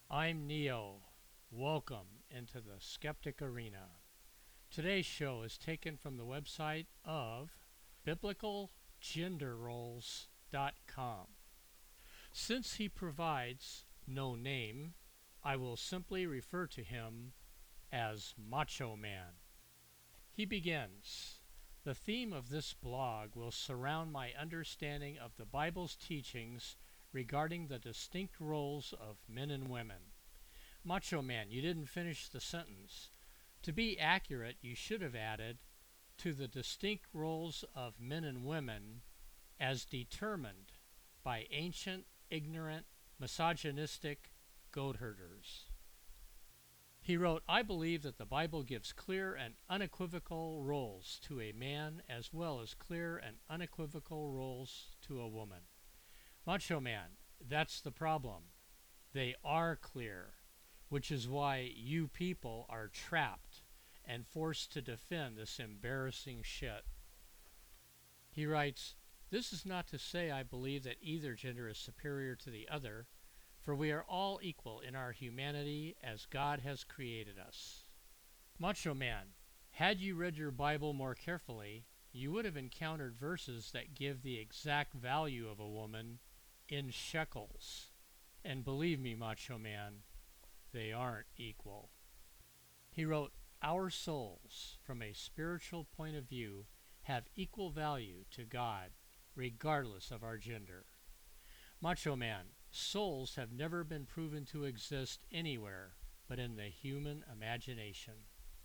I'm Neo. Welcome into the Skeptic Arena. Today's show is taken from the website of biblicalgenderroles.com. Since he provides no name, I will simply refer to him as Macho Man. He begins, "The theme of this blog will surround my understanding of the Bible's teachings regarding the distinct roles of men and women." Macho Man, you didn't finish the sentence. To be accurate, you should have added, "to the distinct roles of men and women as determined by ancient, ignorant, misogynistic goat herders." He wrote, "I believe that the Bible gives clear and unequivocal roles to a man as well as clear and unequivocal roles to a woman." Macho Man, that's the problem. They are clear, which is why you people are trapped and forced to defend this embarrassing shit. He writes, "This is not to say I believe that either gender is superior to the other, for we are all equal in our humanity as God has created us." Macho Man, had you read your Bible more carefully, you would have encountered verses that give the exact value of a woman in shekels. And believe me, Macho Man, they aren't equal. He wrote, "Our souls, from a spiritual point of view, have equal value to God, regardless of our gender." Macho Man, souls have never been proven to exist anywhere but in the human imagination.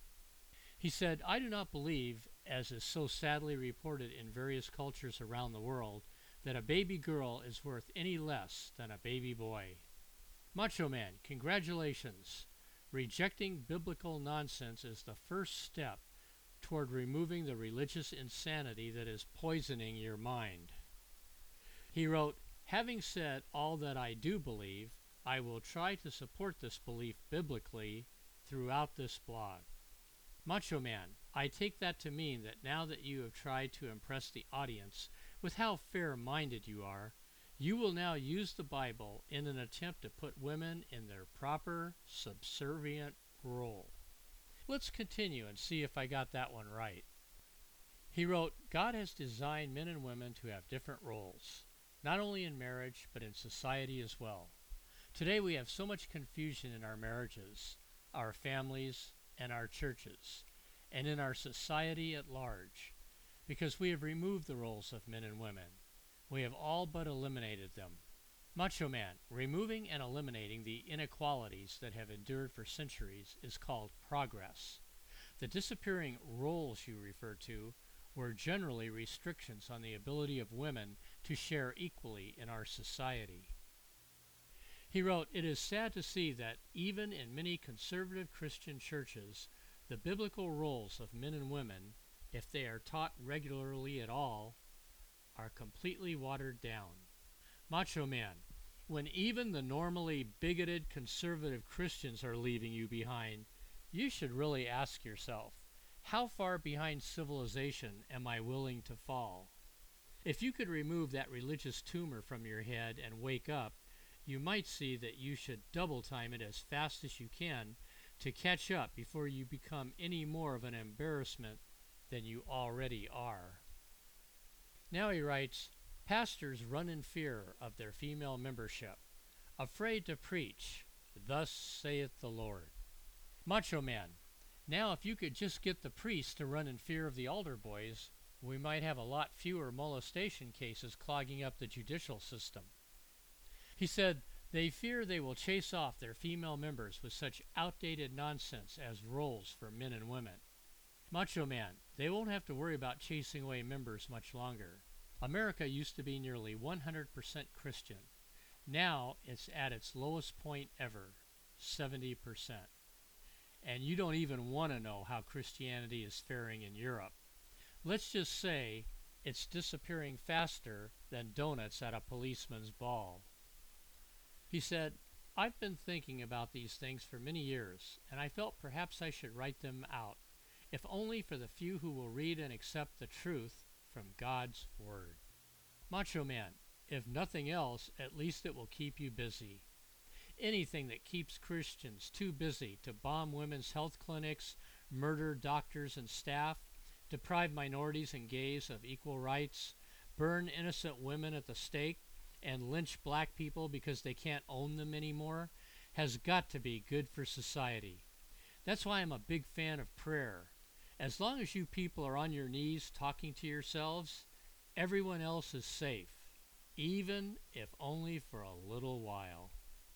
He said, "I do not believe, as is so sadly reported in various cultures around the world, that a baby girl is worth any less than a baby boy." Macho Man, congratulations. Rejecting biblical nonsense is the first step toward removing the religious insanity that is poisoning your mind. He wrote, "Having said all that I do believe, I will try to support this belief biblically throughout this blog." Macho Man, I take that to mean that now that you have tried to impress the audience with how fair-minded you are, you will now use the Bible in an attempt to put women in their proper, subservient role. Let's continue and see if I got that one right. He wrote, "God has designed men and women to have different roles, not only in marriage, but in society as well. Today we have so much confusion in our marriages, our families, and our churches, and in our society at large, because we have removed the roles of men and women. We have all but eliminated them." Macho Man, removing and eliminating the inequalities that have endured for centuries is called progress. The disappearing roles you refer to were generally restrictions on the ability of women to share equally in our society. He wrote, "It is sad to see that even in many conservative Christian churches, the biblical roles of men and women, if they are taught regularly at all, are completely watered down." Macho Man, when even the normally bigoted conservative Christians are leaving you behind, you should really ask yourself, how far behind civilization am I willing to fall? If you could remove that religious tumor from your head and wake up, you might see that you should double time it as fast as you can to catch up before you become any more of an embarrassment than you already are. Now he writes, "Pastors run in fear of their female membership, afraid to preach, 'Thus saith the Lord.'" Macho Man, now if you could just get the priests to run in fear of the altar boys, we might have a lot fewer molestation cases clogging up the judicial system. He said, "They fear they will chase off their female members with such outdated nonsense as roles for men and women." Macho Man, they won't have to worry about chasing away members much longer. America used to be nearly 100% Christian. Now it's at its lowest point ever, 70%. And you don't even want to know how Christianity is faring in Europe. Let's just say it's disappearing faster than donuts at a policeman's ball. He said, "I've been thinking about these things for many years, and I felt perhaps I should write them out, if only for the few who will read and accept the truth from God's Word." Macho Man, if nothing else, at least it will keep you busy. anything that keeps Christians too busy to bomb women's health clinics, murder doctors and staff, deprive minorities and gays of equal rights, burn innocent women at the stake, and lynch black people because they can't own them anymore, has got to be good for society. That's why I'm a big fan of prayer. As long as you people are on your knees talking to yourselves, everyone else is safe, even if only for a little while.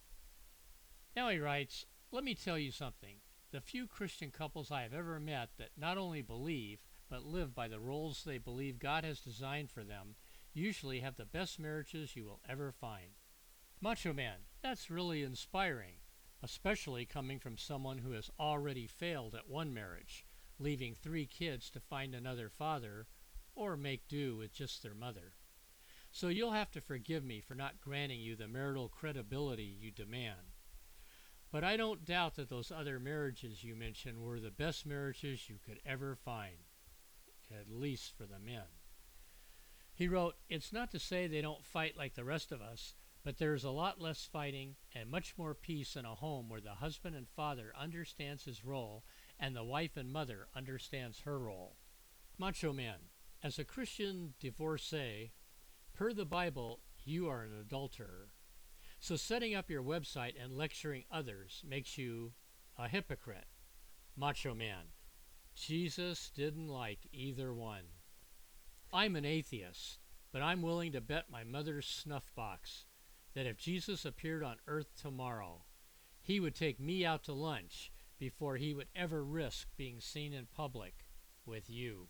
Now he writes, let me tell you something. The few Christian couples I have ever met that not only believe, but live by the roles they believe God has designed for them usually have the best marriages you will ever find. Macho Man, that's really inspiring, especially coming from someone who has already failed at one marriage, leaving 3 kids to find another father or make do with just their mother. So you'll have to forgive me for not granting you the marital credibility you demand. But I don't doubt that those other marriages you mentioned were the best marriages you could ever find, at least for the men. He wrote, it's not to say they don't fight like the rest of us, but there's a lot less fighting and much more peace in a home where the husband and father understands his role and the wife and mother understands her role. Macho Man, as a Christian divorcee, per the Bible, you are an adulterer. So setting up your website and lecturing others makes you a hypocrite. Macho Man, Jesus didn't like either one. I'm an atheist, but I'm willing to bet my mother's snuff box that if Jesus appeared on earth tomorrow, he would take me out to lunch before he would ever risk being seen in public with you.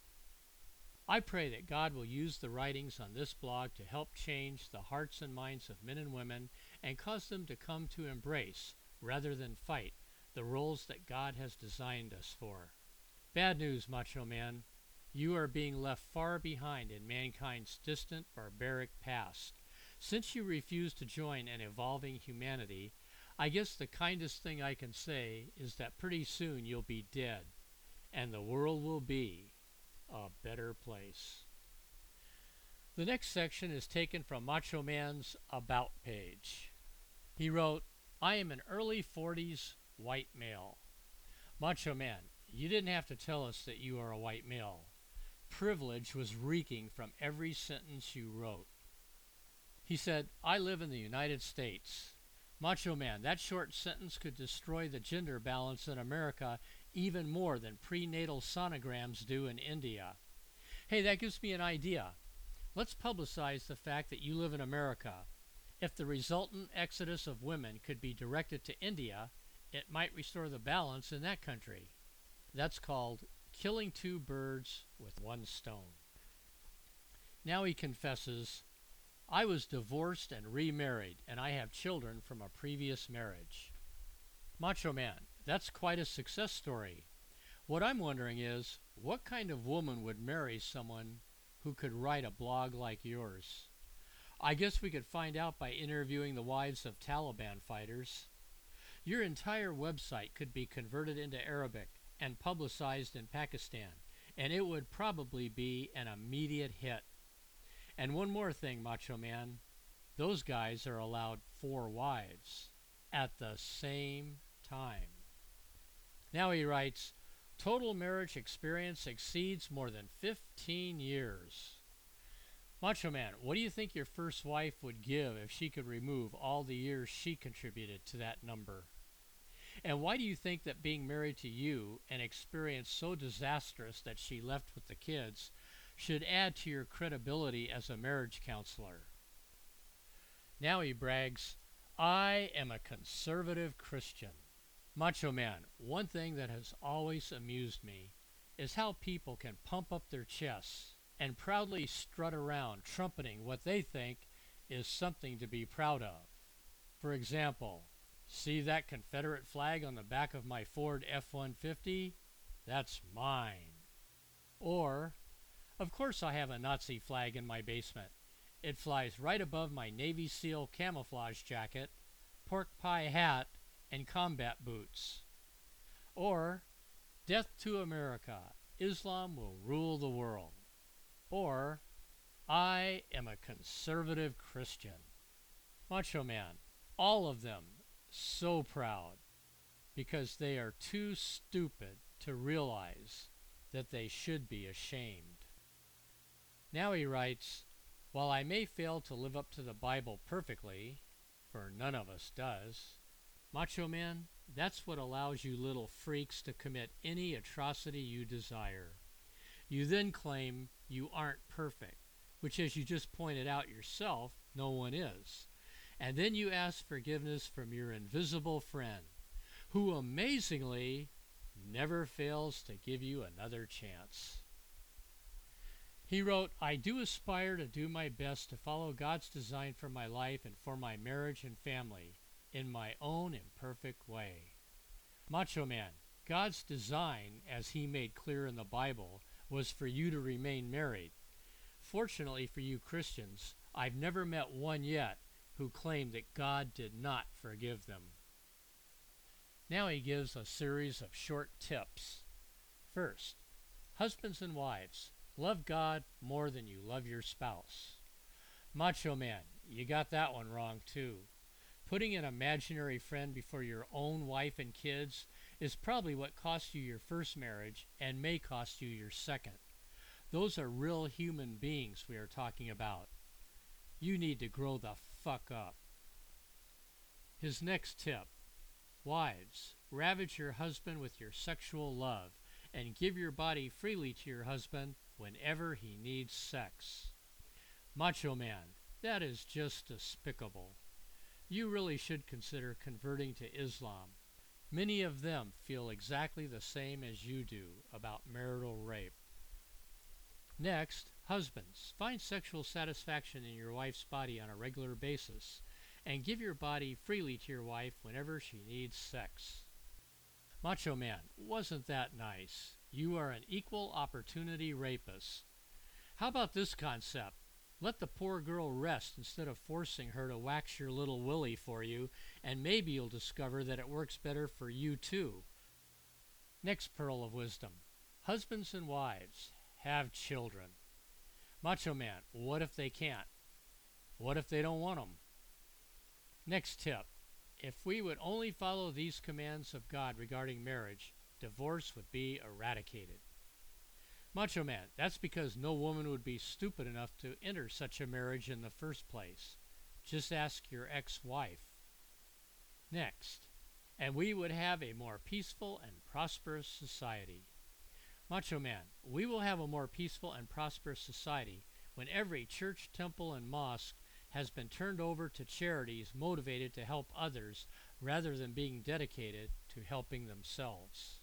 I pray that God will use the writings on this blog to help change the hearts and minds of men and women and cause them to come to embrace, rather than fight, the roles that God has designed us for. Bad news, Macho Man. You are being left far behind in mankind's distant, barbaric past. Since you refuse to join an evolving humanity, I guess the kindest thing I can say is that pretty soon you'll be dead, and the world will be a better place. The next section is taken from Macho Man's About page. He wrote, I am an early 40s white male. Macho Man, you didn't have to tell us that you are a white male. Privilege was reeking from every sentence you wrote. He said, I live in the United States. Macho Man, that short sentence could destroy the gender balance in America even more than prenatal sonograms do in India. Hey, that gives me an idea. Let's publicize the fact that you live in America. If the resultant exodus of women could be directed to India, it might restore the balance in that country. That's called killing 2 birds with 1 stone. Now he confesses, I was divorced and remarried, and I have children from a previous marriage. Macho Man, that's quite a success story. What I'm wondering is, what kind of woman would marry someone who could write a blog like yours? I guess we could find out by interviewing the wives of Taliban fighters. Your entire website could be converted into Arabic and publicized in Pakistan, and it would probably be an immediate hit. And one more thing, Macho Man, those guys are allowed 4 wives at the same time. Now he writes, total marriage experience exceeds more than 15 years. Macho Man, what do you think your first wife would give if she could remove all the years she contributed to that number? And why do you think that being married to you, an experience so disastrous that she left with the kids, should add to your credibility as a marriage counselor? Now he brags, I am a conservative Christian. Macho Man, one thing that has always amused me is how people can pump up their chests and proudly strut around trumpeting what they think is something to be proud of. For example, see that Confederate flag on the back of my Ford F-150? That's mine. Or, of course I have a Nazi flag in my basement. It flies right above my Navy SEAL camouflage jacket, pork pie hat, and combat boots. Or, death to America, Islam will rule the world. Or, I am a conservative Christian. Macho Man, all of them so proud, because they are too stupid to realize that they should be ashamed. Now he writes, while I may fail to live up to the Bible perfectly, for none of us does, Macho Man, that's what allows you little freaks to commit any atrocity you desire. You then claim you aren't perfect, which, as you just pointed out yourself, no one is. And then you ask forgiveness from your invisible friend, who amazingly never fails to give you another chance. He wrote, I do aspire to do my best to follow God's design for my life and for my marriage and family in my own imperfect way. Macho Man, God's design, as he made clear in the Bible, was for you to remain married. Fortunately for you Christians, I've never met one yet who claimed that God did not forgive them. Now he gives a series of short tips. First, husbands and wives, love God more than you love your spouse. Macho Man, you got that one wrong too. Putting an imaginary friend before your own wife and kids is probably what cost you your first marriage and may cost you your second. Those are real human beings we are talking about. You need to grow the fuck up. His next tip. Wives, ravage your husband with your sexual love and give your body freely to your husband whenever he needs sex. Macho Man, that is just despicable. You really should consider converting to Islam. Many of them feel exactly the same as you do about marital rape. Next, husbands, find sexual satisfaction in your wife's body on a regular basis and give your body freely to your wife whenever she needs sex. Macho Man, wasn't that nice? You are an equal opportunity rapist. How about this concept? Let the poor girl rest instead of forcing her to wax your little willy for you, and maybe you'll discover that it works better for you too. Next pearl of wisdom. Husbands and wives, have children. Macho Man, what if they can't? What if they don't want them? Next tip. If we would only follow these commands of God regarding marriage, divorce would be eradicated. Macho Man, that's because no woman would be stupid enough to enter such a marriage in the first place. Just ask your ex-wife. Next, and we would have a more peaceful and prosperous society. Macho Man, we will have a more peaceful and prosperous society when every church, temple, and mosque has been turned over to charities motivated to help others rather than being dedicated to helping themselves.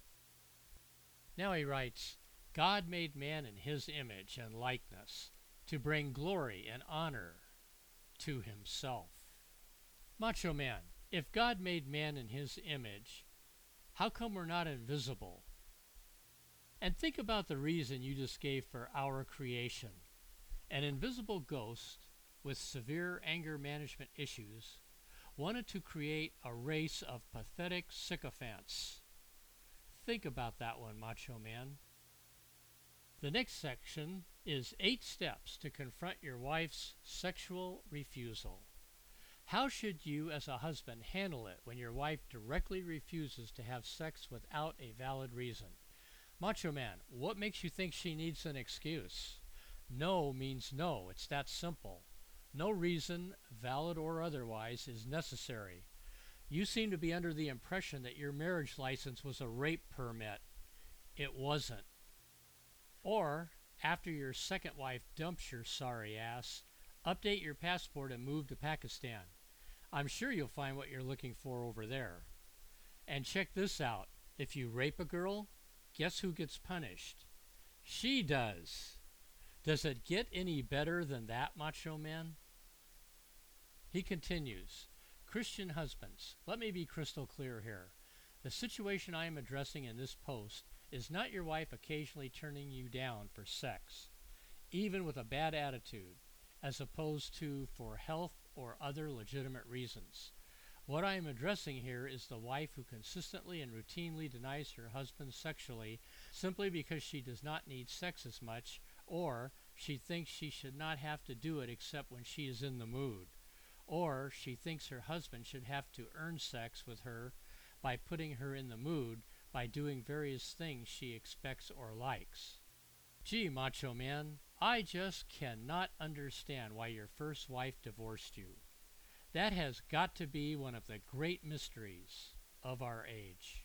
Now he writes, God made man in his image and likeness to bring glory and honor to himself. Macho Man, if God made man in his image, how come we're not invisible? And think about the reason you just gave for our creation. An invisible ghost with severe anger management issues wanted to create a race of pathetic sycophants. Think about that one, Macho Man. The next section is 8 steps to confront your wife's sexual refusal. How should you as a husband handle it when your wife directly refuses to have sex without a valid reason? Macho Man, what makes you think she needs an excuse? No means no. It's that simple. No reason, valid or otherwise, is necessary. You seem to be under the impression that your marriage license was a rape permit. It wasn't. Or, after your second wife dumps your sorry ass, update your passport and move to Pakistan. I'm sure you'll find what you're looking for over there. And check this out. If you rape a girl, guess who gets punished? She does. Does it get any better than that, Macho Man? He continues, Christian husbands, let me be crystal clear here. The situation I am addressing in this post is not your wife occasionally turning you down for sex, even with a bad attitude, as opposed to for health or other legitimate reasons. What I am addressing here is the wife who consistently and routinely denies her husband sexually simply because she does not need sex as much, or she thinks she should not have to do it except when she is in the mood, or she thinks her husband should have to earn sex with her by putting her in the mood by doing various things she expects or likes. Gee, Macho Man, I just cannot understand why your first wife divorced you. That has got to be one of the great mysteries of our age.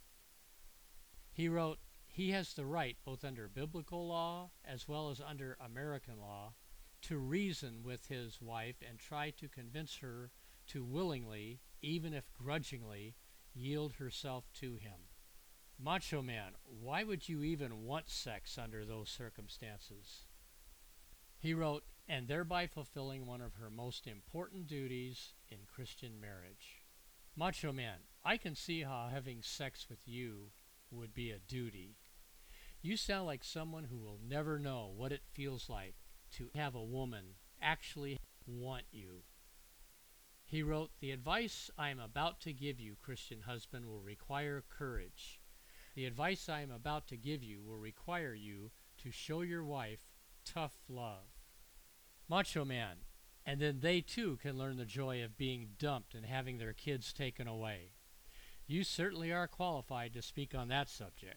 He wrote, he has the right, both under biblical law as well as under American law, to reason with his wife and try to convince her to willingly, even if grudgingly, yield herself to him. Macho Man, why would you even want sex under those circumstances? He wrote, and thereby fulfilling one of her most important duties in Christian marriage. Macho Man, I can see how having sex with you would be a duty. You sound like someone who will never know what it feels like to have a woman actually want you. He wrote, the advice I am about to give you, Christian husband, will require courage. The advice I am about to give you will require you to show your wife tough love. Macho Man, and then they too can learn the joy of being dumped and having their kids taken away. You certainly are qualified to speak on that subject.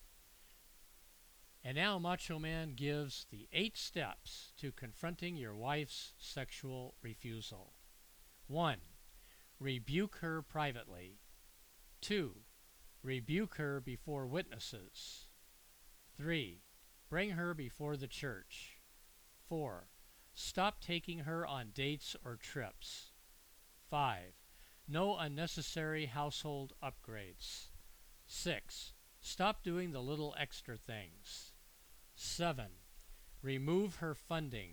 And now Macho Man gives the 8 steps to confronting your wife's sexual refusal. 1. Rebuke her privately. 2. Rebuke her before witnesses. 3. Bring her before the church. 4. Stop taking her on dates or trips. 5. No unnecessary household upgrades. 6. Stop doing the little extra things. 7. Remove her funding.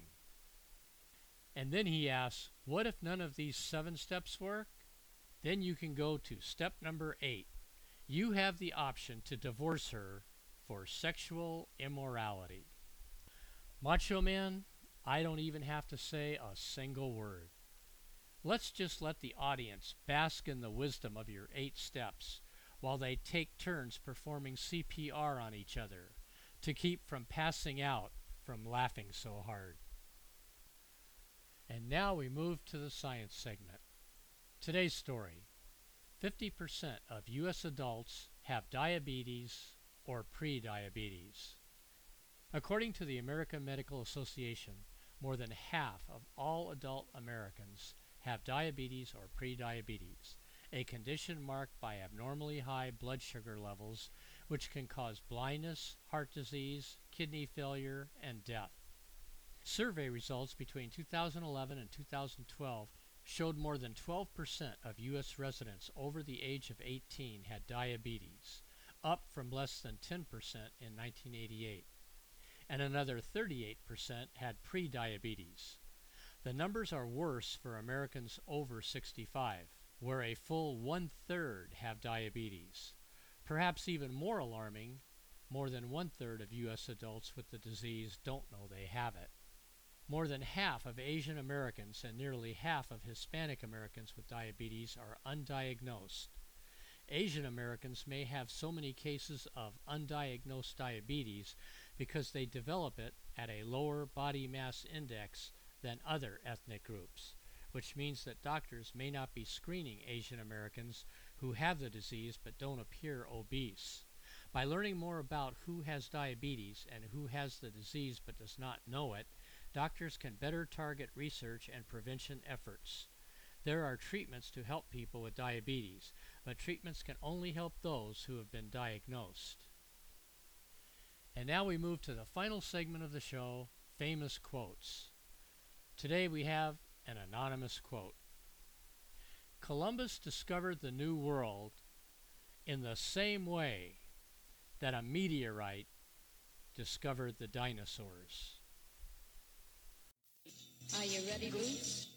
And then he asks, what if none of these 7 steps work? Then you can go to step number 8. You have the option to divorce her for sexual immorality. Macho Man, I don't even have to say a single word. Let's just let the audience bask in the wisdom of your 8 steps while they take turns performing CPR on each other to keep from passing out from laughing so hard. And now we move to the science segment. Today's story. 50% of U.S. adults have diabetes or pre-diabetes. According to the American Medical Association, more than half of all adult Americans have diabetes or pre-diabetes, a condition marked by abnormally high blood sugar levels which can cause blindness, heart disease, kidney failure, and death. Survey results between 2011 and 2012 showed more than 12% of U.S. residents over the age of 18 had diabetes, up from less than 10% in 1988. And another 38% had pre-diabetes. The numbers are worse for Americans over 65, where a full 1/3 have diabetes. Perhaps even more alarming, more than 1/3 of U.S. adults with the disease don't know they have it. More than half of Asian Americans and nearly half of Hispanic Americans with diabetes are undiagnosed. Asian Americans may have so many cases of undiagnosed diabetes because they develop it at a lower body mass index than other ethnic groups, which means that doctors may not be screening Asian Americans who have the disease but don't appear obese. By learning more about who has diabetes and who has the disease but does not know it, doctors can better target research and prevention efforts. There are treatments to help people with diabetes, but treatments can only help those who have been diagnosed. And now we move to the final segment of the show, Famous Quotes. Today we have an anonymous quote. Columbus discovered the New World in the same way that a meteorite discovered the dinosaurs. Are you ready, Bruce?